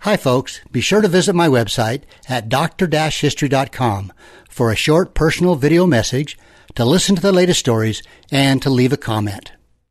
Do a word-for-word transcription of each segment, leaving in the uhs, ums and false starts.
Hi folks, be sure to visit my website at d r history dot com for a short personal video message, to listen to the latest stories, and to leave a comment.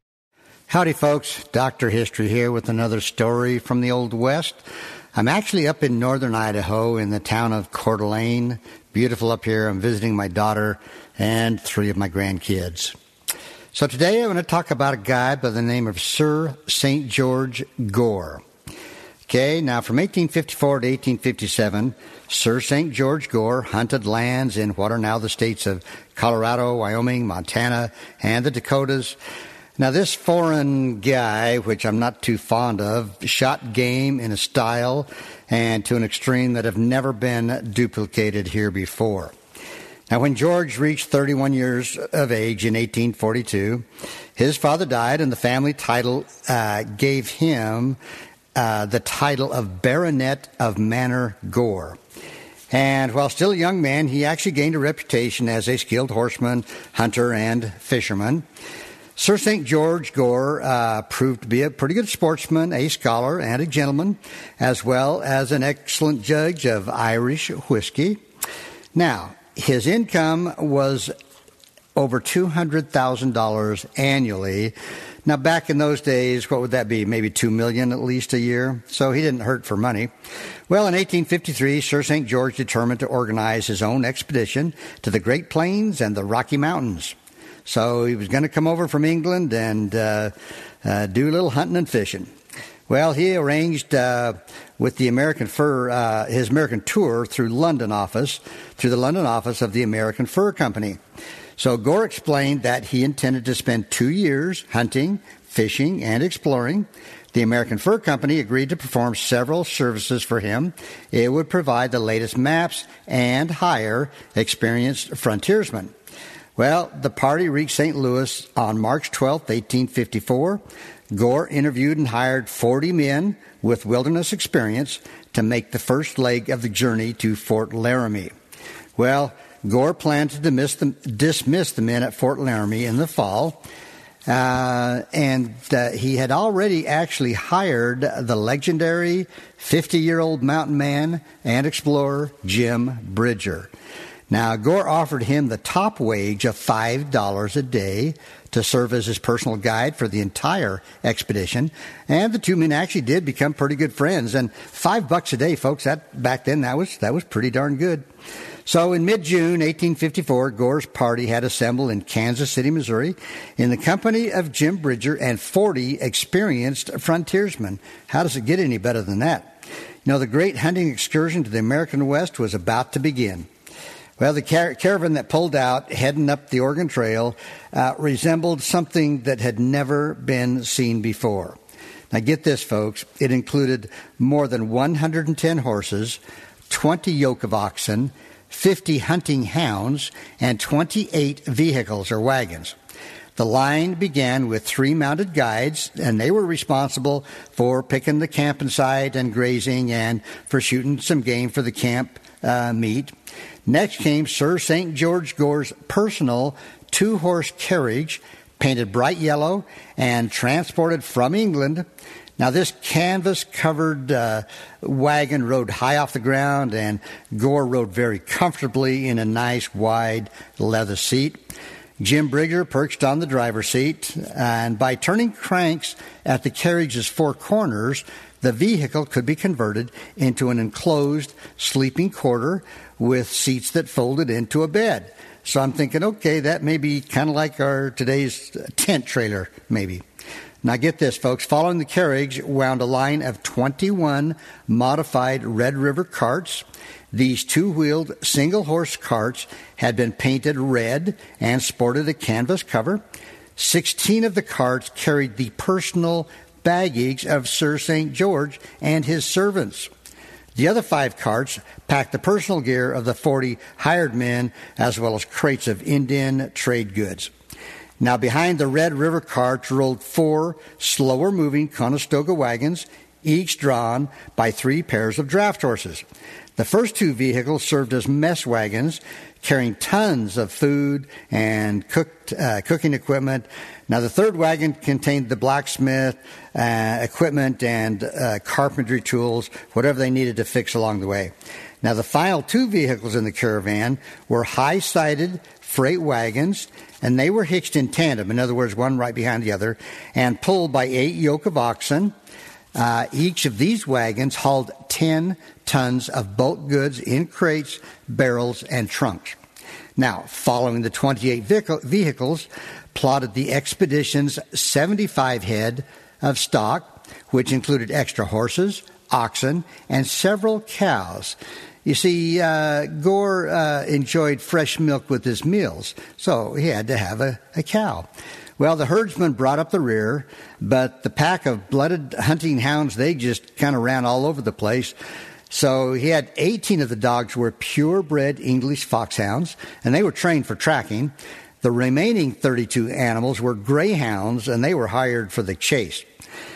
Howdy folks, Doctor History here with another story from the Old West. I'm actually up in northern Idaho in the town of Coeur d'Alene. Beautiful up here. I'm visiting my daughter and three of my grandkids. So today I'm going to talk about a guy by the name of Sir Saint George Gore. Okay, now from eighteen fifty-four to eighteen fifty-seven, Sir Saint George Gore hunted lands in what are now the states of Colorado, Wyoming, Montana, and the Dakotas. Now this foreign guy, which I'm not too fond of, shot game in a style and to an extreme that have never been duplicated here before. Now when George reached thirty-one years of age in eighteen forty-two, his father died and the family title uh, gave him Uh, the title of Baronet of Manor Gore. And while still a young man, he actually gained a reputation as a skilled horseman, hunter, and fisherman. Sir Saint George Gore uh, proved to be a pretty good sportsman, a scholar, and a gentleman, as well as an excellent judge of Irish whiskey. Now, his income was over two hundred thousand dollars annually. Now, back in those days, what would that be? Maybe two million dollars at least a year? So he didn't hurt for money. Well, in eighteen fifty-three, Sir Saint George determined to organize his own expedition to the Great Plains and the Rocky Mountains. So he was going to come over from England and uh, uh, do a little hunting and fishing. Well, he arranged uh, with the American Fur, uh, his American tour through London office, through the London office of the American Fur Company. So Gore explained that he intended to spend two years hunting, fishing, and exploring. The American Fur Company agreed to perform several services for him. It would provide the latest maps and hire experienced frontiersmen. Well, the party reached Saint Louis on March twelfth, eighteen fifty-four. Gore interviewed and hired forty men with wilderness experience to make the first leg of the journey to Fort Laramie. Well, Gore planned to dismiss the, dismiss the men at Fort Laramie in the fall, uh, and uh, he had already actually hired the legendary fifty-year-old mountain man and explorer Jim Bridger. Now, Gore offered him the top wage of five dollars a day to serve as his personal guide for the entire expedition, and the two men actually did become pretty good friends. And five bucks a day, folks, that back then that was that was pretty darn good. So in mid-June eighteen fifty-four, Gore's party had assembled in Kansas City, Missouri, in the company of Jim Bridger and forty experienced frontiersmen. How does it get any better than that? You know, the great hunting excursion to the American West was about to begin. Well, the car- caravan that pulled out, heading up the Oregon Trail, uh, resembled something that had never been seen before. Now get this, folks. It included more than one hundred ten horses, twenty yoke of oxen, fifty hunting hounds, and twenty-eight vehicles or wagons. The line began with three mounted guides, and they were responsible for picking the camping site and grazing and for shooting some game for the camp uh, meat. Next came Sir Saint George Gore's personal two-horse carriage, painted bright yellow and transported from England. Now, this canvas-covered uh, wagon rode high off the ground, and Gore rode very comfortably in a nice, wide leather seat. Jim Bridger perched on the driver's seat, and by turning cranks at the carriage's four corners, the vehicle could be converted into an enclosed sleeping quarter with seats that folded into a bed. So I'm thinking, okay, that may be kind of like our today's tent trailer, maybe. Now get this, folks. Following the carriage wound a line of twenty-one modified Red River carts. These two-wheeled single-horse carts had been painted red and sported a canvas cover. Sixteen of the carts carried the personal baggage of Sir Saint George and his servants. The other five carts packed the personal gear of the forty hired men, as well as crates of Indian trade goods. Now, behind the Red River carts rolled four slower-moving Conestoga wagons, each drawn by three pairs of draft horses. The first two vehicles served as mess wagons, carrying tons of food and cooked, uh, cooking equipment. Now, the third wagon contained the blacksmith uh, equipment and uh, carpentry tools, whatever they needed to fix along the way. Now, the final two vehicles in the caravan were high-sided freight wagons, and they were hitched in tandem, in other words, one right behind the other, and pulled by eight yoke of oxen. Uh, each of these wagons hauled ten tons of bulk goods in crates, barrels, and trunks. Now, following the twenty-eight vehicles, plotted the expedition's seventy-five head of stock, which included extra horses, oxen, and several cows. You see, uh, Gore uh, enjoyed fresh milk with his meals, so he had to have a, a cow. Well, the herdsman brought up the rear, but the pack of blooded hunting hounds, they just kind of ran all over the place. So he had eighteen of the dogs were purebred English foxhounds, and they were trained for tracking. The remaining thirty-two animals were greyhounds, and they were hired for the chase.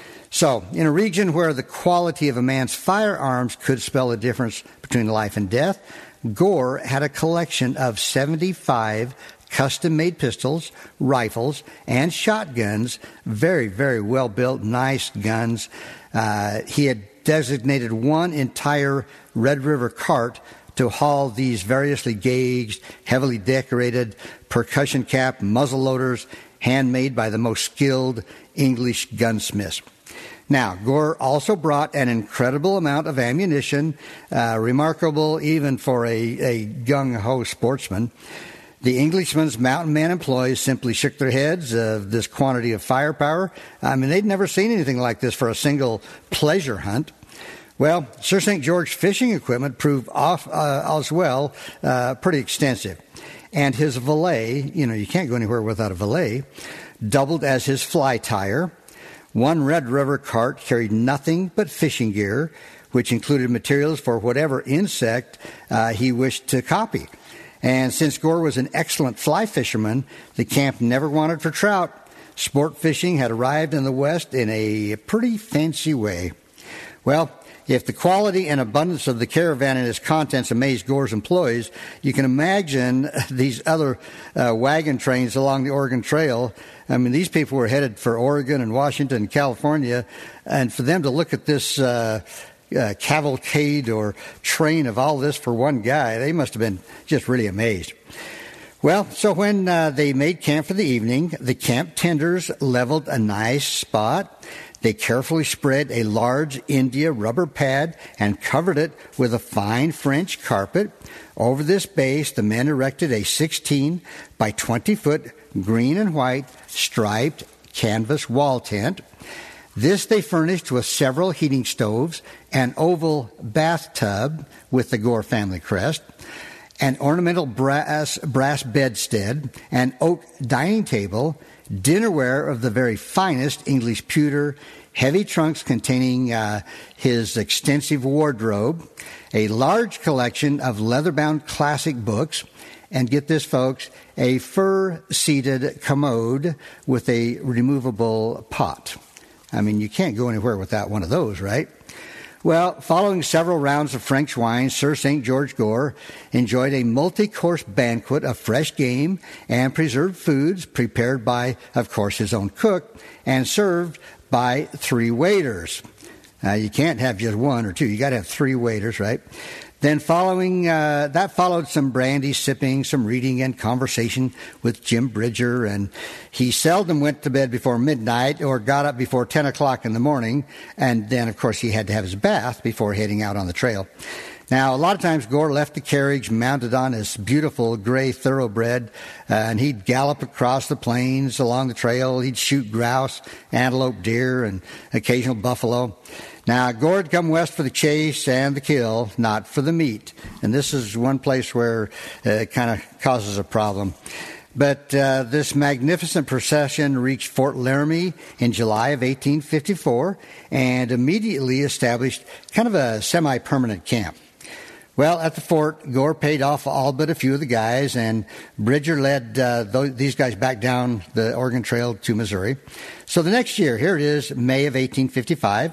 So, in a region where the quality of a man's firearms could spell a difference between life and death, Gore had a collection of seventy-five custom-made pistols, rifles, and shotguns. Very, very well-built, nice guns. Uh, he had designated one entire Red River cart to haul these variously gauged, heavily decorated, percussion-capped muzzle loaders, handmade by the most skilled English gunsmiths. Now, Gore also brought an incredible amount of ammunition, uh, remarkable even for a, a gung-ho sportsman. The Englishman's mountain man employees simply shook their heads of this quantity of firepower. I mean, they'd never seen anything like this for a single pleasure hunt. Well, Sir Saint George fishing equipment proved off uh, as well uh, pretty extensive. And his valet, you know, you can't go anywhere without a valet, doubled as his fly tire. One Red River cart carried nothing but fishing gear, which included materials for whatever insect uh, he wished to copy. And since Gore was an excellent fly fisherman, the camp never wanted for trout. Sport fishing had arrived in the West in a pretty fancy way. Well, if the quality and abundance of the caravan and its contents amazed Gore's employees, you can imagine these other uh, wagon trains along the Oregon Trail. I mean, these people were headed for Oregon and Washington and California, and for them to look at this uh, uh, cavalcade or train of all this for one guy, they must have been just really amazed. Well, so when uh, they made camp for the evening, the camp tenders leveled a nice spot. They carefully spread a large India rubber pad and covered it with a fine French carpet. Over this base, the men erected a sixteen by twenty foot green and white striped canvas wall tent. This they furnished with several heating stoves, an oval bathtub with the Gore family crest, an ornamental brass, brass bedstead, an oak dining table, dinnerware of the very finest English pewter, heavy trunks containing uh, his extensive wardrobe, a large collection of leather-bound classic books, and get this, folks, a fur-seated commode with a removable pot. I mean, you can't go anywhere without one of those, right? Well, following several rounds of French wine, Sir Saint George Gore enjoyed a multi-course banquet of fresh game and preserved foods prepared by, of course, his own cook and served by three waiters. Now, you can't have just one or two. You got to have three waiters, right? Then following, uh, that followed some brandy sipping, some reading and conversation with Jim Bridger, and he seldom went to bed before midnight or got up before ten o'clock in the morning, and then, of course, he had to have his bath before heading out on the trail. Now, a lot of times Gore left the carriage mounted on his beautiful gray thoroughbred, uh, and he'd gallop across the plains along the trail. He'd shoot grouse, antelope, deer, and occasional buffalo. Now, Gore had come west for the chase and the kill, not for the meat. And this is one place where uh, it kind of causes a problem. But uh, this magnificent procession reached Fort Laramie in July of eighteen fifty-four and immediately established kind of a semi-permanent camp. Well, at the fort, Gore paid off all but a few of the guys, and Bridger led uh, th- these guys back down the Oregon Trail to Missouri. So the next year, here it is, May of eighteen fifty-five,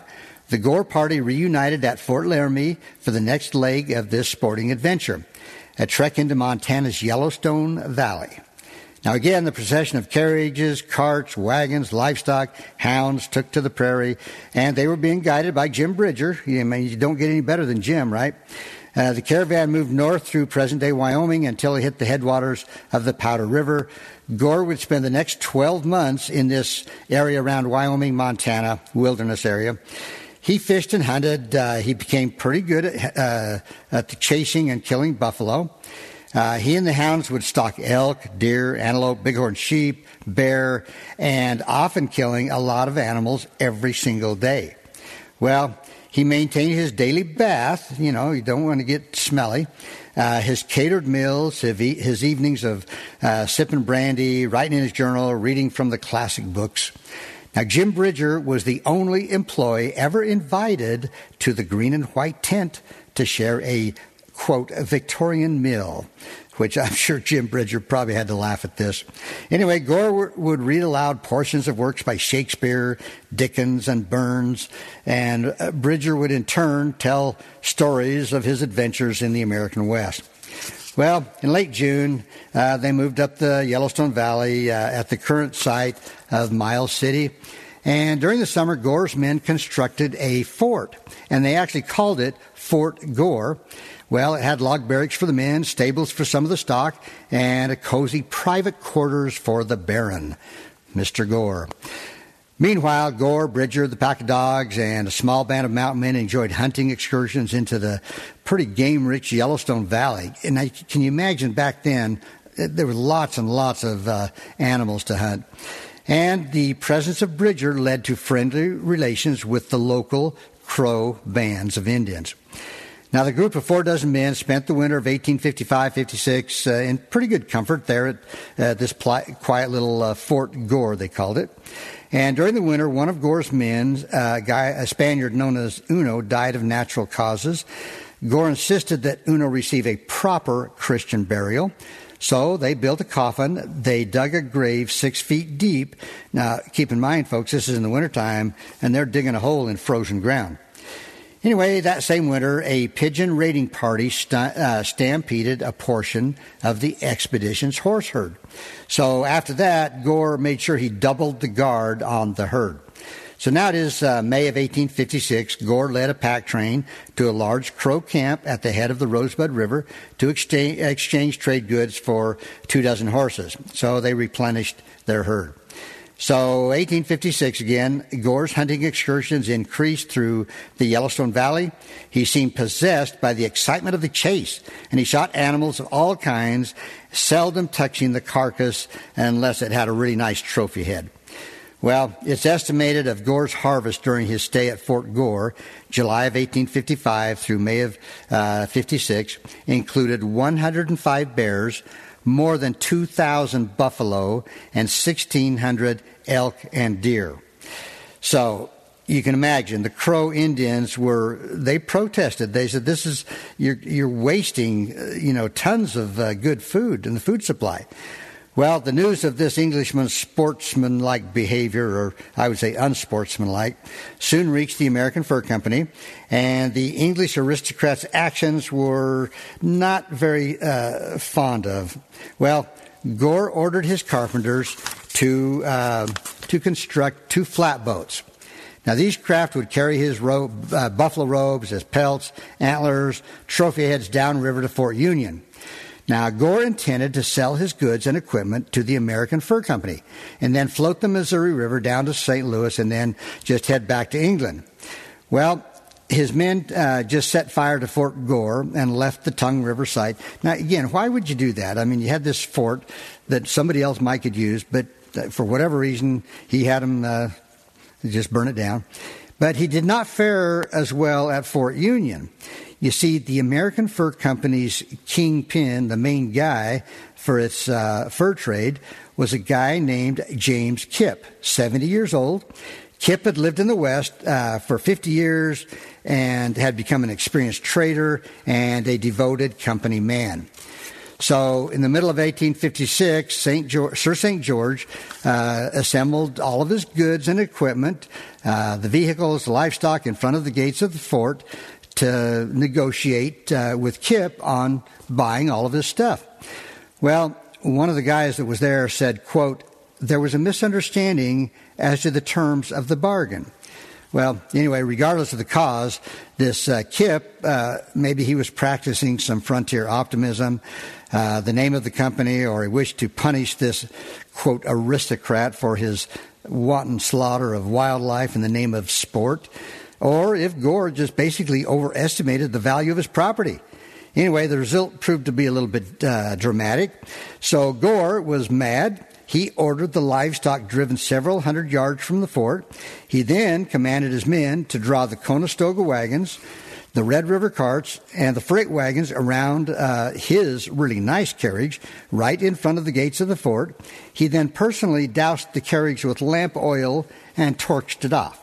the Gore party reunited at Fort Laramie for the next leg of this sporting adventure, a trek into Montana's Yellowstone Valley. Now again, the procession of carriages, carts, wagons, livestock, hounds took to the prairie, and they were being guided by Jim Bridger. I mean, you don't get any better than Jim, right? Uh, the caravan moved north through present-day Wyoming until it hit the headwaters of the Powder River. Gore would spend the next twelve months in this area around Wyoming, Montana, wilderness area. He fished and hunted. Uh, he became pretty good at, uh, at the chasing and killing buffalo. Uh, he and the hounds would stalk elk, deer, antelope, bighorn sheep, bear, and often killing a lot of animals every single day. Well, he maintained his daily bath. You know, you don't want to get smelly. Uh, his catered meals, his evenings of uh, sipping brandy, writing in his journal, reading from the classic books. Now, Jim Bridger was the only employee ever invited to the green and white tent to share a, quote, a Victorian meal, which I'm sure Jim Bridger probably had to laugh at this. Anyway, Gore would read aloud portions of works by Shakespeare, Dickens, and Burns, and Bridger would in turn tell stories of his adventures in the American West. Well, in late June, uh, they moved up the Yellowstone Valley uh, at the current site of Miles City. And during the summer, Gore's men constructed a fort, and they actually called it Fort Gore. Well, it had log barracks for the men, stables for some of the stock, and a cozy private quarters for the Baron, Mister Gore. Meanwhile, Gore, Bridger, the pack of dogs, and a small band of mountain men enjoyed hunting excursions into the pretty game-rich Yellowstone Valley. And I, can you imagine back then, there were lots and lots of uh, animals to hunt. And the presence of Bridger led to friendly relations with the local Crow bands of Indians. Now, the group of four dozen men spent the winter of eighteen fifty-five fifty-six uh, in pretty good comfort there at uh, this pli- quiet little uh, Fort Gore, they called it. And during the winter, one of Gore's men, uh, a guy, a Spaniard known as Uno, died of natural causes. Gore insisted that Uno receive a proper Christian burial. So they built a coffin. They dug a grave six feet deep. Now, keep in mind, folks, this is in the wintertime, and they're digging a hole in frozen ground. Anyway, that same winter, a pigeon raiding party st- uh, stampeded a portion of the expedition's horse herd. So after that, Gore made sure he doubled the guard on the herd. So now it is uh, May of eighteen fifty-six. Gore led a pack train to a large Crow camp at the head of the Rosebud River to exchange, exchange trade goods for two dozen horses. So they replenished their herd. So eighteen fifty-six again, Gore's hunting excursions increased through the Yellowstone Valley. He seemed possessed by the excitement of the chase, and he shot animals of all kinds, seldom touching the carcass unless it had a really nice trophy head. Well, it's estimated of Gore's harvest during his stay at Fort Gore, July of eighteen fifty-five through May of uh, fifty-six, included one hundred five bears, more than two thousand buffalo, and sixteen hundred elk and deer. So you can imagine the Crow Indians were, they protested. They said, this is, you're, you're wasting, uh, you know, tons of uh, good food in the food supply. Well, the news of this Englishman's sportsmanlike behavior, or I would say unsportsmanlike, soon reached the American Fur Company, and the English aristocrats' actions were not very uh, fond of. Well, Gore ordered his carpenters to uh, to construct two flatboats. Now, these craft would carry his robe, uh, buffalo robes, his pelts, antlers, trophy heads downriver to Fort Union. Now, Gore intended to sell his goods and equipment to the American Fur Company and then float the Missouri River down to Saint Louis and then just head back to England. Well, his men uh, just set fire to Fort Gore and left the Tongue River site. Now, again, why would you do that? I mean, you had this fort that somebody else might could use, but for whatever reason, he had them uh, just burn it down. But he did not fare as well at Fort Union. You see, the American Fur Company's kingpin, the main guy for its uh, fur trade, was a guy named James Kipp, seventy years old. Kipp had lived in the West uh, for fifty years and had become an experienced trader and a devoted company man. So in the middle of eighteen fifty-six, Saint George, Sir Saint George uh, assembled all of his goods and equipment, uh, the vehicles, the livestock in front of the gates of the fort to negotiate uh, with Kip on buying all of his stuff. Well, one of the guys that was there said, quote, "There was a misunderstanding as to the terms of the bargain." Well, anyway, regardless of the cause, this uh, Kip, uh, maybe he was practicing some frontier optimism, uh, the name of the company, or he wished to punish this, quote, aristocrat for his wanton slaughter of wildlife in the name of sport, or if Gore just basically overestimated the value of his property. Anyway, the result proved to be a little bit uh, dramatic. So Gore was mad. He ordered the livestock driven several hundred yards from the fort. He then commanded his men to draw the Conestoga wagons, the Red River carts, and the freight wagons around uh, his really nice carriage right in front of the gates of the fort. He then personally doused the carriage with lamp oil and torched it off.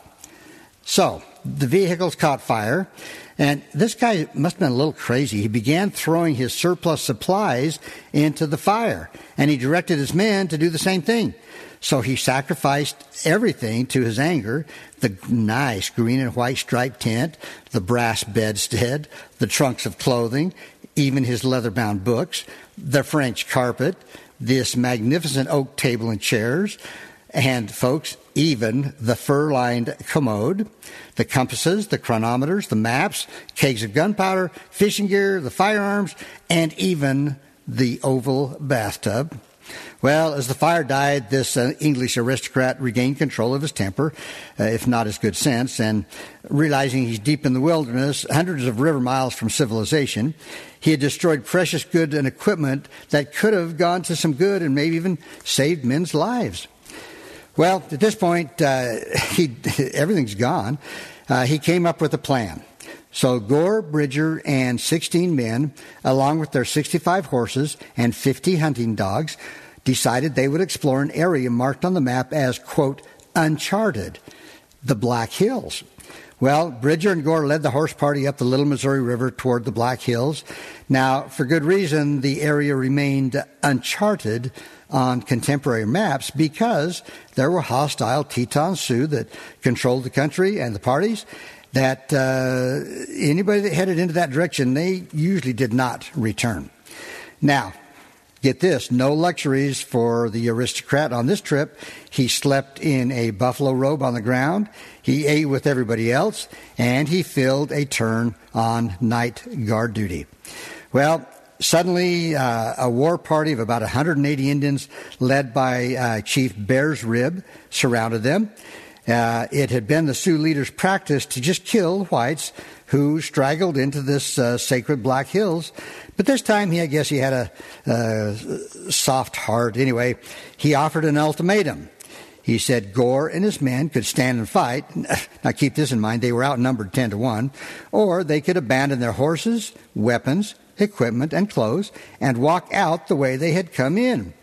So the vehicles caught fire, and this guy must have been a little crazy. He began throwing his surplus supplies into the fire, and he directed his men to do the same thing. So he sacrificed everything to his anger: the nice green and white striped tent, the brass bedstead, the trunks of clothing, even his leather-bound books, the French carpet, this magnificent oak table and chairs, and, folks, even the fur-lined commode, the compasses, the chronometers, the maps, kegs of gunpowder, fishing gear, the firearms, and even the oval bathtub. Well, as the fire died, this uh, English aristocrat regained control of his temper, uh, if not his good sense, and realizing he's deep in the wilderness, hundreds of river miles from civilization, he had destroyed precious goods and equipment that could have gone to some good and maybe even saved men's lives. Well, at this point, uh, he, everything's gone. Uh, he came up with a plan. So Gore, Bridger, and sixteen men, along with their sixty-five horses and fifty hunting dogs, decided they would explore an area marked on the map as, quote, uncharted, the Black Hills. Well, Bridger and Gore led the horse party up the Little Missouri River toward the Black Hills. Now, for good reason, the area remained uncharted on contemporary maps because there were hostile Teton Sioux that controlled the country and the parties, that uh, anybody that headed into that direction, they usually did not return. Now, get this, no luxuries for the aristocrat on this trip. He slept in a buffalo robe on the ground, he ate with everybody else, and he filled a turn on night guard duty. Well, suddenly, uh, a war party of about one hundred eighty Indians, led by uh, Chief Bear's Rib, surrounded them. Uh, it had been the Sioux leaders' practice to just kill whites who straggled into this uh, sacred Black Hills. But this time, he, I guess he had a uh, soft heart. Anyway, he offered an ultimatum. He said Gore and his men could stand and fight. Now, keep this in mind, they were outnumbered ten to one. Or they could abandon their horses, weapons, equipment, and clothes and walk out the way they had come in.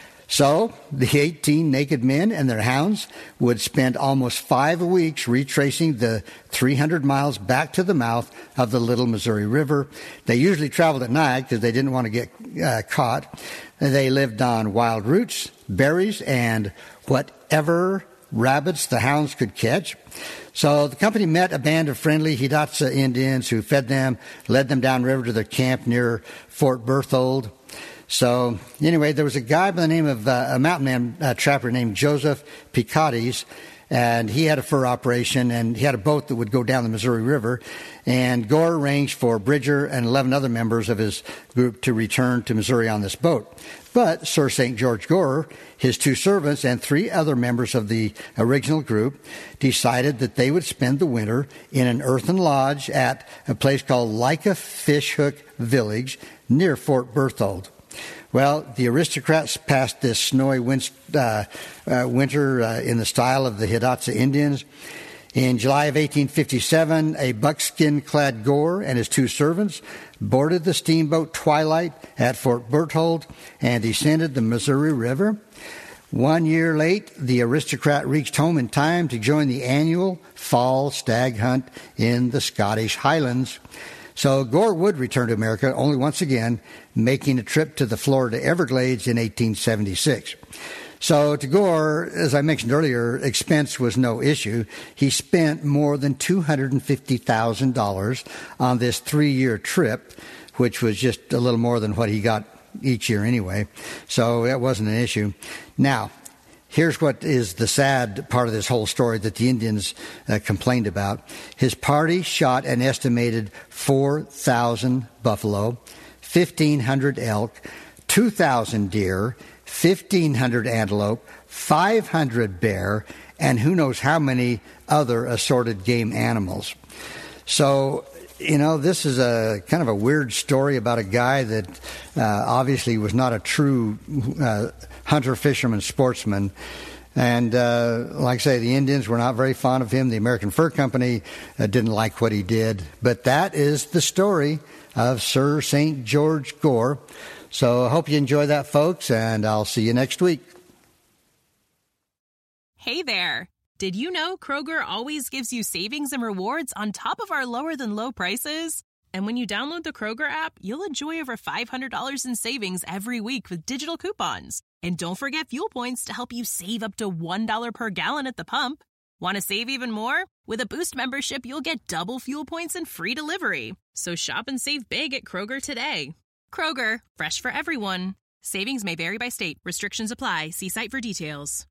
So the eighteen naked men and their hounds would spend almost five weeks retracing the three hundred miles back to the mouth of the Little Missouri River. They usually traveled at night because they didn't want to get uh, caught. They lived on wild roots, berries, and whatever rabbits the hounds could catch. So the company met a band of friendly Hidatsa Indians who fed them, led them downriver to their camp near Fort Berthold. So anyway, there was a guy by the name of uh, a mountain man, uh, trapper named Joseph Picatis, and he had a fur operation, and he had a boat that would go down the Missouri River. And Gore arranged for Bridger and eleven other members of his group to return to Missouri on this boat. But Sir Saint George Gore, his two servants, and three other members of the original group decided that they would spend the winter in an earthen lodge at a place called Leica Fishhook Village near Fort Berthold. Well, the aristocrats passed this snowy win- uh, uh, winter uh, in the style of the Hidatsa Indians. In July of eighteen fifty-seven, a buckskin-clad Gore and his two servants boarded the steamboat Twilight at Fort Berthold and descended the Missouri River. One year late, the aristocrat reached home in time to join the annual fall stag hunt in the Scottish Highlands. So Gore would return to America only once again, making a trip to the Florida Everglades in eighteen seventy-six. So to Gore, as I mentioned earlier, expense was no issue. He spent more than two hundred fifty thousand dollars on this three-year trip, which was just a little more than what he got each year anyway. So that wasn't an issue. Now, here's what is the sad part of this whole story that the Indians uh, complained about. His party shot an estimated four thousand buffalo, fifteen hundred elk, two thousand deer, fifteen hundred antelope, five hundred bear, and who knows how many other assorted game animals. So, you know, this is a kind of a weird story about a guy that uh, obviously was not a true uh, hunter, fisherman, sportsman. And uh, like I say, the Indians were not very fond of him. The American Fur Company uh, didn't like what he did. But that is the story of Sir Saint George Gore. So I hope you enjoy that, folks, and I'll see you next week. Hey there. Did you know Kroger always gives you savings and rewards on top of our lower-than-low prices? And when you download the Kroger app, you'll enjoy over five hundred dollars in savings every week with digital coupons. And don't forget fuel points to help you save up to one dollar per gallon at the pump. Want to save even more? With a Boost membership, you'll get double fuel points and free delivery. So shop and save big at Kroger today. Kroger, fresh for everyone. Savings may vary by state. Restrictions apply. See site for details.